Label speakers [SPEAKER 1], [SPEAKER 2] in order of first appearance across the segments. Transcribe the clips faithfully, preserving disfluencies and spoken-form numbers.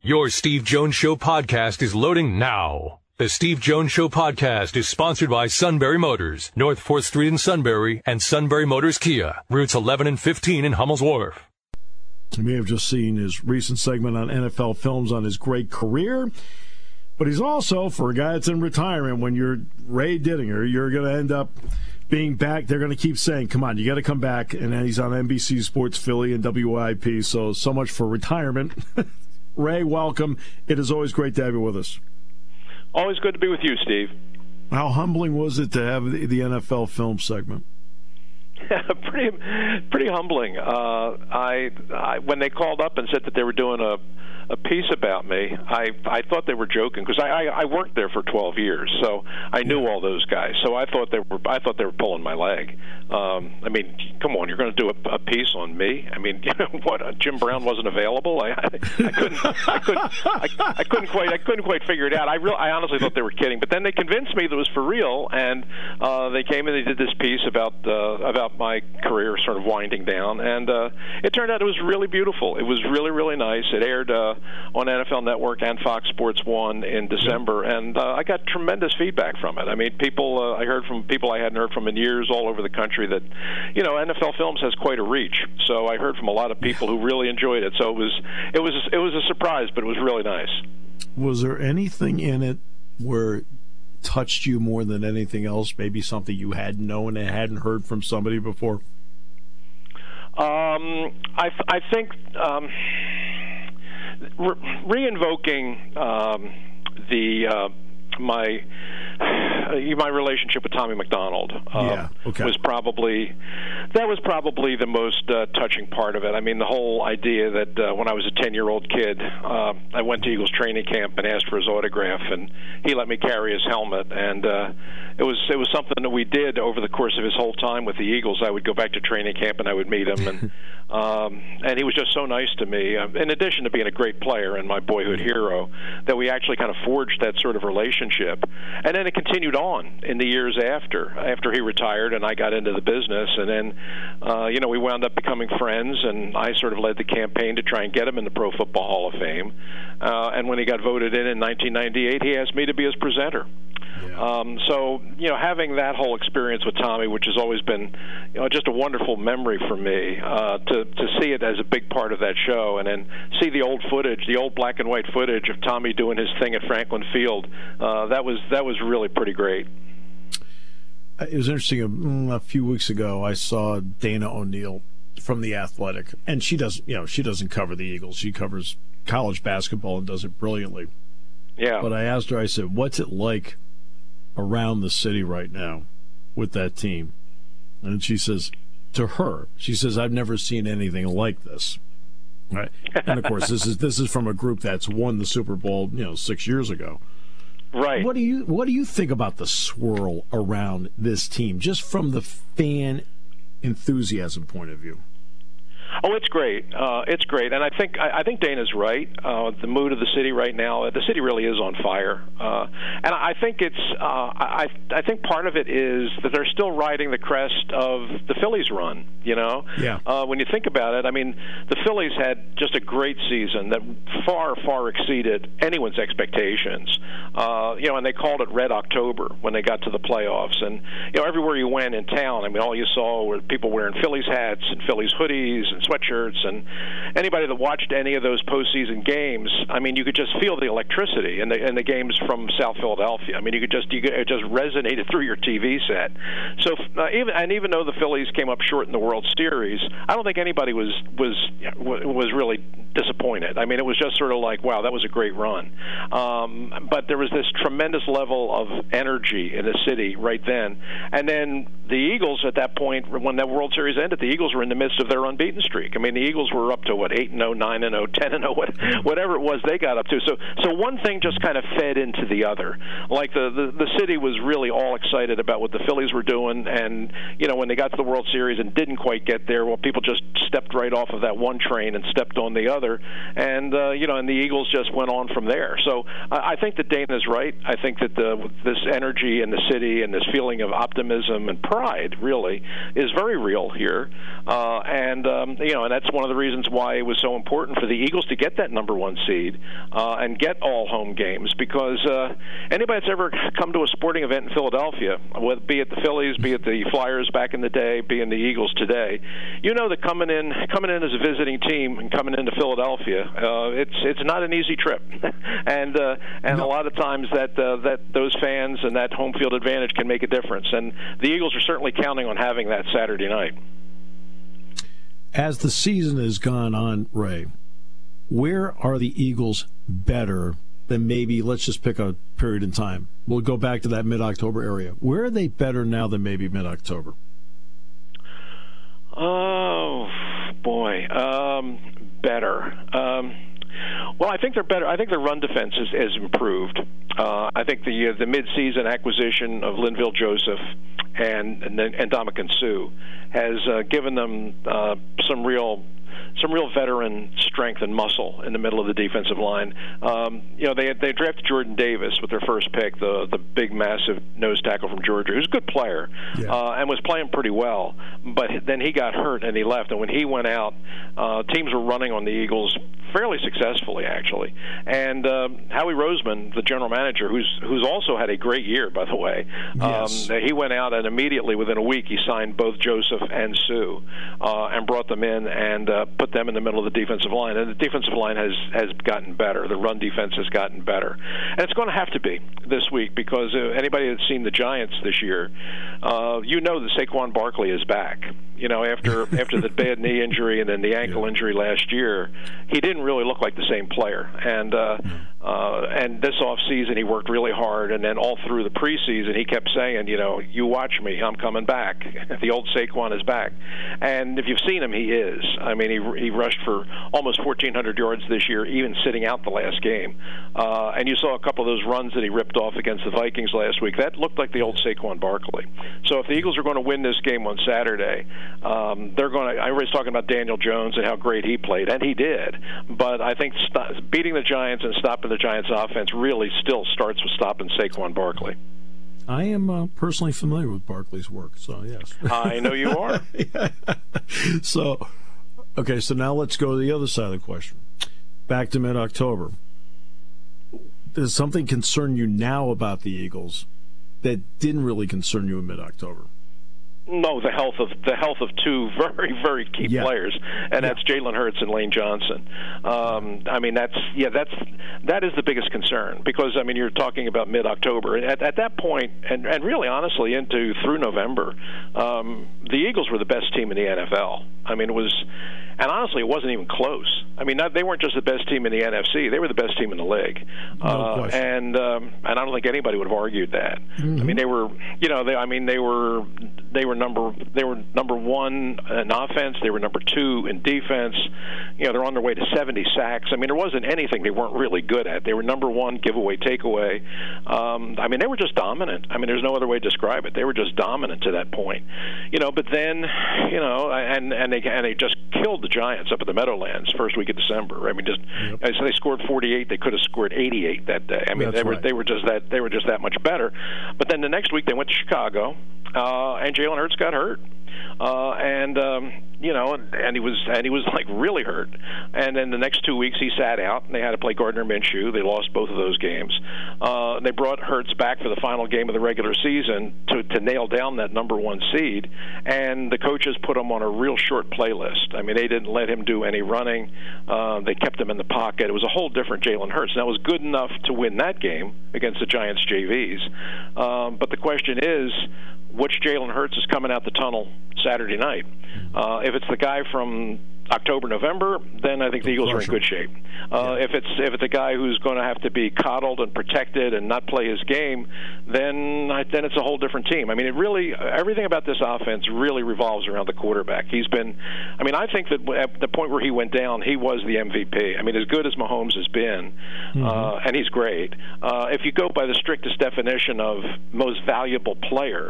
[SPEAKER 1] Your Steve Jones Show podcast is loading now. The Steve Jones Show podcast is sponsored by Sunbury Motors, North fourth Street in Sunbury, and Sunbury Motors Kia, routes eleven and fifteen in Hummel's Wharf.
[SPEAKER 2] You may have just seen his recent segment on N F L Films on his great career, but he's also, for a guy that's in retirement, when you're Ray Didinger, you're going to end up being back. They're going to keep saying, come on, you got to come back, and then he's on N B C Sports Philly and W I P, so, so much for retirement. Ray, welcome. It is always great to have you with us.
[SPEAKER 3] Always good to be with you, Steve.
[SPEAKER 2] How humbling was it to have the, the N F L film segment?
[SPEAKER 3] pretty, pretty humbling. Uh, I, I when they called up and said that they were doing a, a piece about me, I, I thought they were joking because I, I, I worked there for twelve years, so I knew all those guys. So I thought they were I thought they were pulling my leg. Um, I mean, come on, you're going to do a, a piece on me? I mean, you know what? Uh, Jim Brown wasn't available. I, I, I couldn't I couldn't I, I couldn't quite I couldn't quite figure it out. I real I honestly thought they were kidding, but then they convinced me that it was for real, and uh, they came and they did this piece about uh, about my career sort of winding down, and uh, it turned out it was really beautiful. It was really really nice. It aired uh, on N F L Network and Fox Sports one in December, and uh, I got tremendous feedback from it. I mean, people uh, I heard from people I hadn't heard from in years all over the country that, you know, N F L Films has quite a reach. So I heard from a lot of people who really enjoyed it. So it was it was it was a surprise, but it was really nice.
[SPEAKER 2] Was there anything in it where it touched you more than anything else? Maybe something you hadn't known and hadn't heard from somebody before?
[SPEAKER 3] Um, I I think um, re- re-invoking um, the uh, my. My relationship with Tommy McDonald um,
[SPEAKER 2] yeah, okay.
[SPEAKER 3] was probably that was probably the most uh, touching part of it. I mean, the whole idea that uh, when I was a ten-year-old kid, uh, I went to Eagles training camp and asked for his autograph, and he let me carry his helmet. And uh, it was it was something that we did over the course of his whole time with the Eagles. I would go back to training camp and I would meet him, and um, and he was just so nice to me. Uh, in addition to being a great player and my boyhood hero, that we actually kind of forged that sort of relationship, and then it continued on in the years after after he retired and I got into the business, and then uh, you know we wound up becoming friends, and I sort of led the campaign to try and get him in the Pro Football Hall of Fame, uh, and when he got voted in in nineteen ninety-eight, he asked me to be his presenter. Yeah. Um, so, you know, having that whole experience with Tommy, which has always been, you know, just a wonderful memory for me, uh, to, to see it as a big part of that show, and then see the old footage, the old black and white footage of Tommy doing his thing at Franklin Field, uh, that was that was really pretty great.
[SPEAKER 2] It was interesting. A, a few weeks ago, I saw Dana O'Neill from The Athletic, and she doesn't, you know, she doesn't cover the Eagles. She covers college basketball and does it brilliantly.
[SPEAKER 3] Yeah.
[SPEAKER 2] But I asked her, I said, what's it like around the city right now with that team? And she says, to her, she says, I've never seen anything like this. Right. And of course, this is this is from a group that's won the Super Bowl, you know, six years ago.
[SPEAKER 3] Right.
[SPEAKER 2] What do you what do you think about the swirl around this team, just from the fan enthusiasm point of view?
[SPEAKER 3] Oh, it's great. Uh, it's great, and I think I, I think Dana's right. Uh, the mood of the city right now, the city really is on fire, uh, and I think it's. Uh, I I think part of it is that they're still riding the crest of the Phillies run. You know,
[SPEAKER 2] yeah.
[SPEAKER 3] Uh, when you think about it, I mean, the Phillies had just a great season that far far exceeded anyone's expectations. Uh, you know, and they called it Red October when they got to the playoffs, and you know, everywhere you went in town, I mean, all you saw were people wearing Phillies hats and Phillies hoodies and sweatshirts, and anybody that watched any of those postseason games, I mean, you could just feel the electricity in the in the games from South Philadelphia. I mean, you could just you could, it just resonated through your T V set. So uh, even and even though the Phillies came up short in the World Series, I don't think anybody was was was really disappointed. I mean, it was just sort of like, wow, that was a great run. Um, but there was this tremendous level of energy in the city right then, and then the Eagles at that point, when that World Series ended, the Eagles were in the midst of their unbeaten streak. I mean, the Eagles were up to what eight and oh, nine and oh, ten and oh, whatever it was they got up to. So, so one thing just kind of fed into the other. Like the, the the city was really all excited about what the Phillies were doing, and you know when they got to the World Series and didn't quite get there, well, people just stepped right off of that one train and stepped on the other. other, and uh, you know, and the Eagles just went on from there. So I, I think that Dana's right. I think that the, this energy in the city and this feeling of optimism and pride really is very real here, uh, and um, you know, and that's one of the reasons why it was so important for the Eagles to get that number one seed uh, and get all home games, because uh, anybody that's ever come to a sporting event in Philadelphia, whether be it the Phillies, be it the Flyers back in the day, be it the Eagles today, you know that coming in coming in as a visiting team and coming into Philadelphia, uh, it's it's not an easy trip, and uh, and no. a lot of times that uh, that those fans and that home field advantage can make a difference, and the Eagles are certainly counting on having that Saturday night.
[SPEAKER 2] As the season has gone on, Ray, where are the Eagles better than maybe, let's just pick a period in time. We'll go back to that mid-October area. Where are they better now than maybe mid-October?
[SPEAKER 3] Oh, boy. Um, better. Um, well, I think they're better. I think their run defense has, has improved. Uh, I think the uh, the mid-season acquisition of Linville Joseph and and, and Ndamukong Suh has uh, given them uh, some real some real veteran strength and muscle in the middle of the defensive line. Um, you know, they they drafted Jordan Davis with their first pick, the the big, massive nose tackle from Georgia, who's a good player, yeah. uh, and was playing pretty well. But then he got hurt and he left. And when he went out, uh, teams were running on the Eagles fairly successfully, actually. And um, Howie Roseman, the general manager, who's who's also had a great year, by the way,
[SPEAKER 2] yes.
[SPEAKER 3] um, he went out and immediately, within a week, he signed both Joseph and Suh uh, and brought them in and uh, put them in the middle of the defensive line. And the defensive line has, has gotten better. The run defense has gotten better. And it's going to have to be this week, because uh, anybody that's seen the Giants this year, uh, you know that Saquon Barkley is back. You know, after after the bad knee injury and then the ankle yeah. injury last year, he didn't really look like the same player. And uh, uh, and this off season, he worked really hard. And then all through the preseason, he kept saying, you know, you watch me, I'm coming back. The old Saquon is back. And if you've seen him, he is. I mean, he he rushed for almost fourteen hundred yards this year, even sitting out the last game. Uh, and you saw a couple of those runs that he ripped off against the Vikings last week. That looked like the old Saquon Barkley. So if the Eagles are going to win this game on Saturday, um, they're going to. Everybody's talking about Daniel Jones and how great he played, and he did. But I think st- beating the Giants and stopping the Giants' offense really still starts with stopping Saquon Barkley.
[SPEAKER 2] I am uh, personally familiar with Barkley's work, so yes.
[SPEAKER 3] I know you are.
[SPEAKER 2] yeah. So, okay, so now let's go to the other side of the question. Back to mid-October. Does something concern you now about the Eagles that didn't really concern you in mid-October?
[SPEAKER 3] No, the health of the health of two very, very key
[SPEAKER 2] yeah.
[SPEAKER 3] players, and
[SPEAKER 2] yeah.
[SPEAKER 3] that's Jalen Hurts and Lane Johnson. Um, I mean, that's yeah, that's that is the biggest concern, because I mean, you're talking about mid-October. At, at that point, and, and really, honestly, into through November, um, the Eagles were the best team in the N F L. I mean, it was, and honestly, it wasn't even close. I mean, not, they weren't just the best team in the N F C; they were the best team in the league.
[SPEAKER 2] No
[SPEAKER 3] uh,
[SPEAKER 2] question.
[SPEAKER 3] and um, and I don't think anybody would have argued that.
[SPEAKER 2] Mm-hmm.
[SPEAKER 3] I mean, they were, you know, they, I mean, they were they were number they were number one in offense. They were number two in defense. You know, they're on their way to seventy sacks. I mean, there wasn't anything they weren't really good at. They were number one giveaway takeaway. Um, I mean, they were just dominant. I mean, there's no other way to describe it. They were just dominant to that point. You know, but then, you know, and and they and they just killed the Giants up at the Meadowlands first week of December. I mean, just yep. so they scored forty-eight. They could have scored eighty-eight that day. I mean,
[SPEAKER 2] That's
[SPEAKER 3] they were
[SPEAKER 2] right.
[SPEAKER 3] they were just that they were just that much better. But then the next week they went to Chicago, uh, and Jalen Hurts got hurt. Uh, and um, you know, and, and he was and he was like really hurt. And then the next two weeks he sat out, and they had to play Gardner Minshew. They lost both of those games. Uh, they brought Hurts back for the final game of the regular season to, to nail down that number one seed. And the coaches put him on a real short playlist. I mean, they didn't let him do any running. Uh, they kept him in the pocket. It was a whole different Jalen Hurts. Now, it was good enough to win that game against the Giants J Vs. Um, but the question is, which Jalen Hurts is coming out the tunnel Saturday night? Uh, if it's the guy from October, November, then I think the Eagles are in good shape. Uh, yeah. If it's if it's a guy who's going to have to be coddled and protected and not play his game, then I, then it's a whole different team. I mean, it really everything about this offense really revolves around the quarterback. He's been, I mean, I think that at the point where he went down, he was the M V P. I mean, as good as Mahomes has been, mm-hmm. uh, and he's great. Uh, if you go by the strictest definition of most valuable player,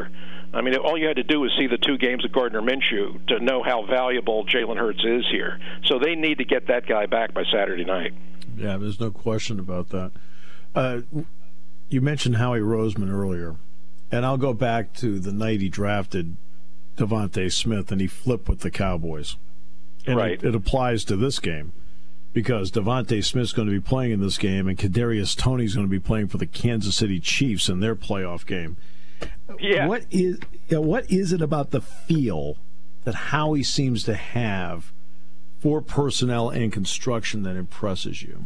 [SPEAKER 3] I mean, all you had to do was see the two games of Gardner Minshew to know how valuable Jalen Hurts is here. So they need to get that guy back by Saturday night.
[SPEAKER 2] Yeah, there's no question about that. Uh, you mentioned Howie Roseman earlier, and I'll go back to the night he drafted Devontae Smith and he flipped with the Cowboys. And
[SPEAKER 3] right.
[SPEAKER 2] it, it applies to this game because Devontae Smith's going to be playing in this game and Kadarius Toney's going to be playing for the Kansas City Chiefs in their playoff game.
[SPEAKER 3] Yeah.
[SPEAKER 2] What is what is it about the feel that Howie seems to have for personnel and construction that impresses you?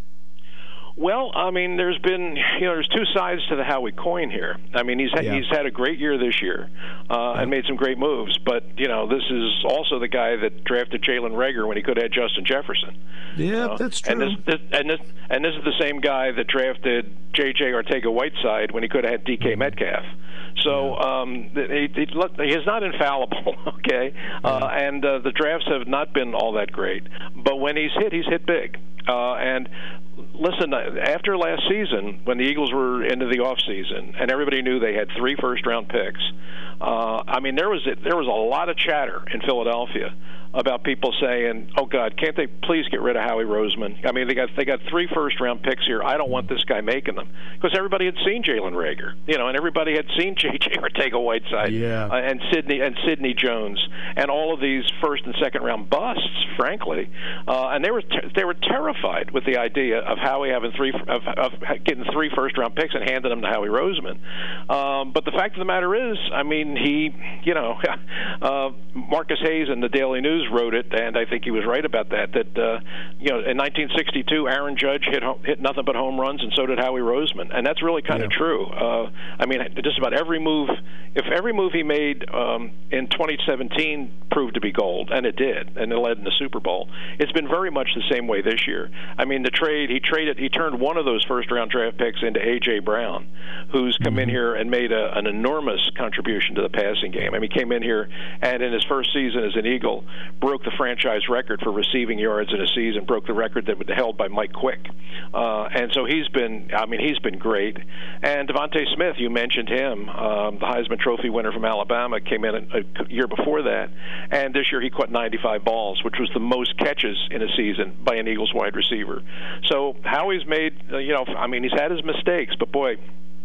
[SPEAKER 3] Well, I mean, there's been, you know, there's two sides to the Howie coin here. I mean, he's had,
[SPEAKER 2] yeah.
[SPEAKER 3] he's had a great year this year uh, and made some great moves. But, you know, this is also the guy that drafted Jalen Reagor when he could have had Justin Jefferson.
[SPEAKER 2] Yeah, uh, that's true.
[SPEAKER 3] And this, this, and, this, and this is the same guy that drafted J J Ortega-Whiteside when he could have had D K mm-hmm. Metcalf. So um, he, he, he's not infallible, okay? Yeah. Uh, and uh, the drafts have not been all that great. But when he's hit, he's hit big. Uh, and listen, after last season, when the Eagles were into the offseason and everybody knew they had three first-round picks, uh, I mean, there was there was a lot of chatter in Philadelphia about people saying, "Oh God, can't they please get rid of Howie Roseman? I mean, they got they got three first-round picks here. I don't want this guy making them," because everybody had seen Jalen Reagor, you know, and everybody had seen J J Ortega-Whiteside,
[SPEAKER 2] yeah.
[SPEAKER 3] uh, and Sidney and Sidney Jones, and all of these first and second-round busts, frankly, uh, and they were ter- they were terrified with the idea of Howie having three of, of getting three first-round picks and handing them to Howie Roseman. Um, but the fact of the matter is, I mean, he, you know, uh, Marcus Hayes in the Daily News wrote it, and I think he was right about that. That uh, you know, in nineteen sixty-two, Aaron Judge hit hit nothing but home runs, and so did Howie Roseman, and that's really kind of yeah. true. Uh, I mean, just about every move, if every move he made um, in twenty seventeen proved to be gold, and it did, and it led in the Super Bowl. It's been very much the same way this year. I mean, the trade he traded, he turned one of those first-round draft picks into A J Brown, who's come mm-hmm. in here and made a, an enormous contribution to the passing game. I mean, he came in here and in his first season as an Eagle broke the franchise record for receiving yards in a season, broke the record that was held by Mike Quick. Uh, and so he's been, I mean, he's been great. And Devontae Smith, you mentioned him, um, the Heisman Trophy winner from Alabama, came in a, a year before that. And this year he caught ninety-five balls, which was the most catches in a season by an Eagles wide receiver. So Howie's made, uh, you know, I mean, he's had his mistakes, but boy,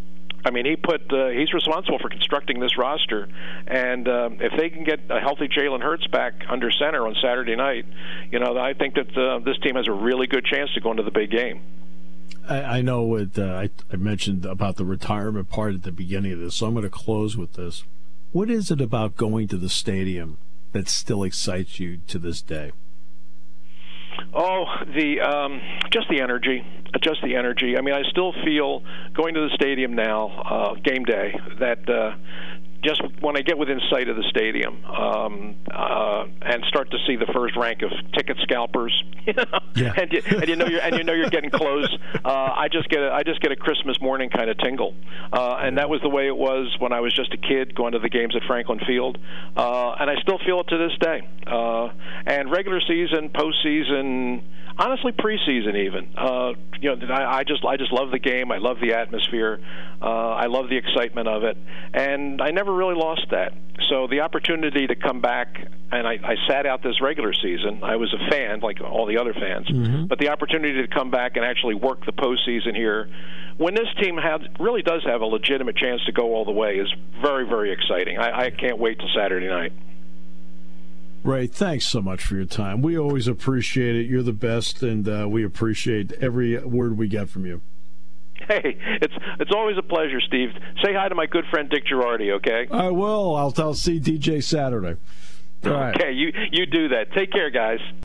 [SPEAKER 3] I mean, he put uh, he's responsible for constructing this roster, and uh, if they can get a healthy Jalen Hurts back under center on Saturday night, you know, I think that uh, this team has a really good chance to go into the big game.
[SPEAKER 2] I, I know what uh, I, I mentioned about the retirement part at the beginning of this, so I'm going to close with this. What is it about going to the stadium that still excites you to this day?
[SPEAKER 3] Oh, the um, just the energy, just the energy. I mean, I still feel going to the stadium now, uh, game day, that uh, just when I get within sight of the stadium um, uh, and start to see the first rank of ticket scalpers, you know,
[SPEAKER 2] yeah.
[SPEAKER 3] and, you, and you know you're and you know you're getting close. Uh, I just get a, I just get a Christmas morning kind of tingle, uh, and that was the way it was when I was just a kid going to the games at Franklin Field, uh, and I still feel it to this day. Uh, and regular season, postseason. Honestly, preseason even. Uh, you know, I, I just I just love the game. I love the atmosphere. Uh, I love the excitement of it, and I never really lost that. So the opportunity to come back, and I, I sat out this regular season. I was a fan, like all the other fans, mm-hmm. but the opportunity to come back and actually work the postseason here, when this team has, really does have a legitimate chance to go all the way, is very, very exciting. I, I can't wait till Saturday night.
[SPEAKER 2] Ray, thanks so much for your time. We always appreciate it. You're the best, and uh, we appreciate every word we get from you.
[SPEAKER 3] Hey, it's it's always a pleasure, Steve. Say hi to my good friend Dick Girardi, okay?
[SPEAKER 2] I will. I'll, I'll see D J Saturday. All right.
[SPEAKER 3] Okay, you, you do that. Take care, guys.